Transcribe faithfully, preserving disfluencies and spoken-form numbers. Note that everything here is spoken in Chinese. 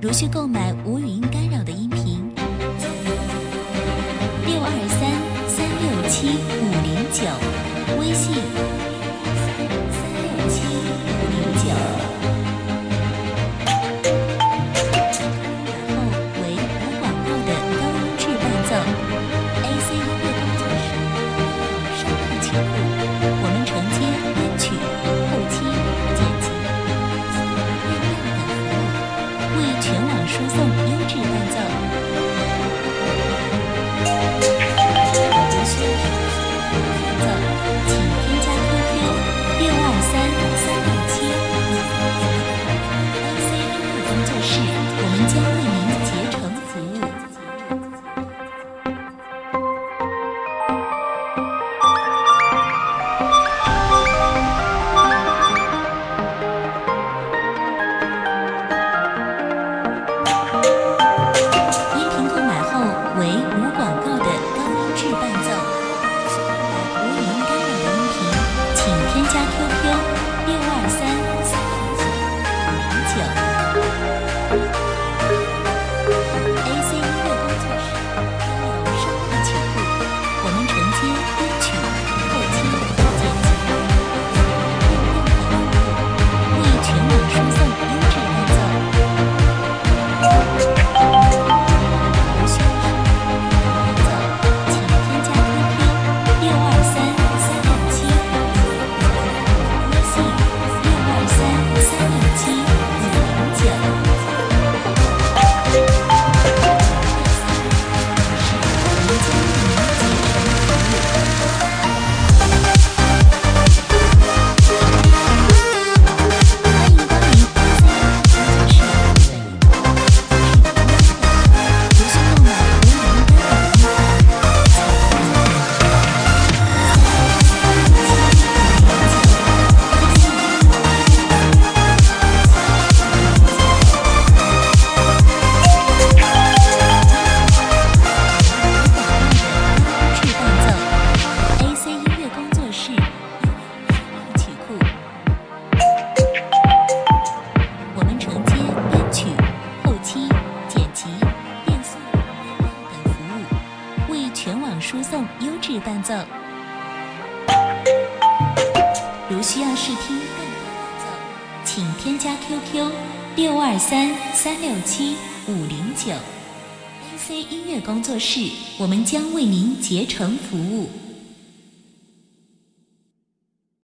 如需购买无语音干扰的音频，六二三三六七五零九，微信三六七五零九。然后为无广告的高音质伴奏 ，A C 音乐工作室稍后请入，我们承接编曲、后期、剪辑、变调等服务，为全网输送优质伴奏。如需伴奏，请添加 Q Q 六二三三六七。A C 音乐工作室，我们将为您竭诚服务。音频购买后为无广告的高音质伴奏。无语音干扰的音频，请添加 Q Q 六二三三六七五零九。A C 音乐工作室，应有稍后请入，我们承接编曲、后期、剪辑、为全网输送优质伴奏。如需伴奏，请添加 Q Q 六二三三六七，微信六二三三六七五零九。输送优质伴奏。如需要试听更多伴奏，请添加 Q Q 六二三三六七五零九。A C 音乐工作室，我们将为您竭诚服务。